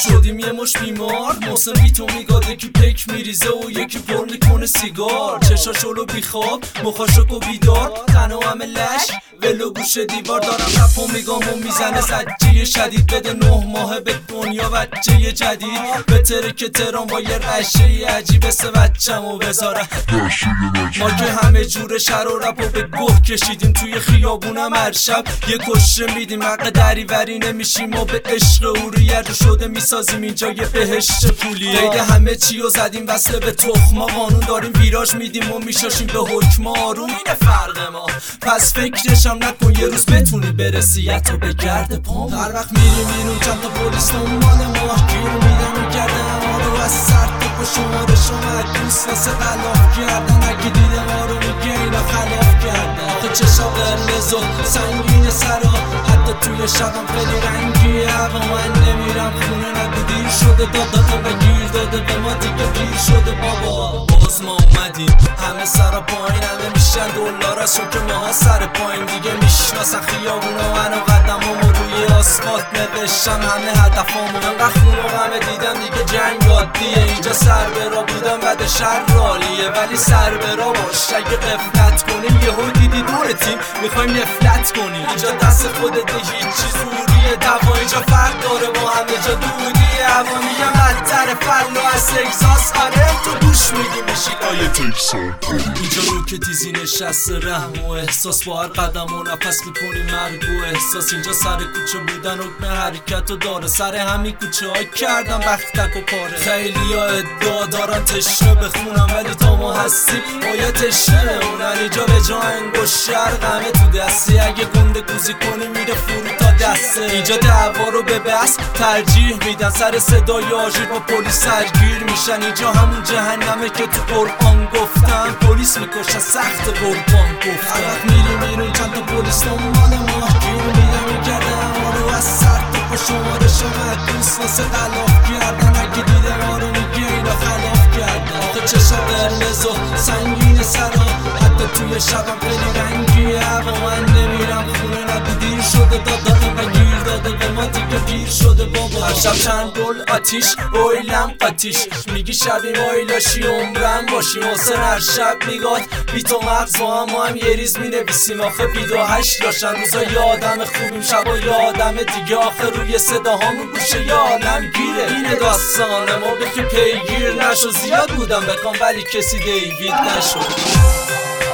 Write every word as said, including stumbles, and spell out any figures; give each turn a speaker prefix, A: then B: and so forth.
A: شدیم یه مش بیمار، محسن بی تو میگاده که پک میریزه و یکی پر میکنه سیگار. چشاشولو بیخواب مخاشک و بیدار، تنو همه لش ولو گوش دیوار. دارم رپ و میگام و میزنه زجه شدید، بده نه ماه به دنیا بچه جدید. بهتره که ترام با یه رشه عجیب سه بچم و بذارم. ما که همه جور شر و رپ و به گوه کشیدیم توی خیابونم هر شب یه کشه میدیم. حق دریوری نمیشیم و به عشق اوریه رو شده میسازیم اینجا یه بهشت پولی. قید همه چی رو زدیم وصله به تخما، قانون داریم ویراژ میدیم و میشاشیم به حکم آروم. اینه فرق ما، پس فکرشم نکن یه روز بتونی برسی حتی به گرد پام. هر وقت میریم بیرون چند تا پلیس دنبال ما گیر میدم میگردن ما رو از سر تو با شماره شما دوست واسه غلاف کردن. اگه دیده ما رو میگه اینا خلاف کردن. آخه چشا قرمز و سنگین سرا، حتی توی شبم خیلی رنگی هوا. من نمیرم خونه نگو دیر شده، دادا و گیر داده به ما دیگه پیر شده بابا. باز ما اومدیم همه سرا پایین، همه میشن دلارشون که ماها سر پایین. دیگه میشناسن خیابونا منو قدمامو روی آسفالت نوشتم همه هدفامو. انقدر خون و غمه دیدم دیگه جنگ عادیه اینجا. سر به را بودم بعد شر رالیه، ولی سر به را باش اگه غفلت کنیم یهو دیدی دور تیم میخوایم نفلت کنیم. اینجا دست خودت هیچ چیز روریه دوا، اینجا فرق داره با همه جا دودیه هوا. میگم بدتر فلو از تگزاس، آره تو گوش میدی میشی لایه تکساس. اینجا رو که تیزی نشسته رحم و احساس، با هر قدم و نفس میکنی مرگ و احساس. اینجا سر کوچه بودن حکم حرکت و داره، سر همین کوچه های کردم وقت تک و پاره. خیلی ها ادعا دارن تشنه بخونم، ولی تا ما هستیم باید تشنه بمونن. اینجا به جا انگوش شرق همه تو دستی، اگه گنده گوزی کنی میره فرو تا دسته. اینجا دعوا رو به بس ترجیح میدن، سر صدای آژیر با پلیس سرگیر میشن. اینجا همون جهنمه که تو قرآن گفتن، پلیس میکشن سخت قربان گفتن. وقت میریم بیرون چند تا پلیس دنبال ما گیر میدم میگردن ما رو از سر تو با شماره شما دوست واسه غلاف کردن. اگه دیده ما رو میگه اینا خلاف کردن. آخه چشا قرمز و سنگین سرا، حتی توی شبم خیلی رنگی هوا. من نمیرم خونه نگو دیر شده، دادا و گیر داده به ما دیگه پیر شده بابا. هر شب چند گل آتیش اویلم قاتیش، میگی شبیم اویلاشی عمرم باشیم. حسین هر شب میگاد بی تو مغز با هم ما هم یه ریز مینویسیم. آخه بید و هشت داشتن روزا یه آدم خوبیم، شبا یه آدم دیگه. آخه روی صداهامون گوشه یه عالم گیره. اینه داستانه ما به که پیگیر نشو، زیاد بودم بکن ولی کسی دیوید نشد.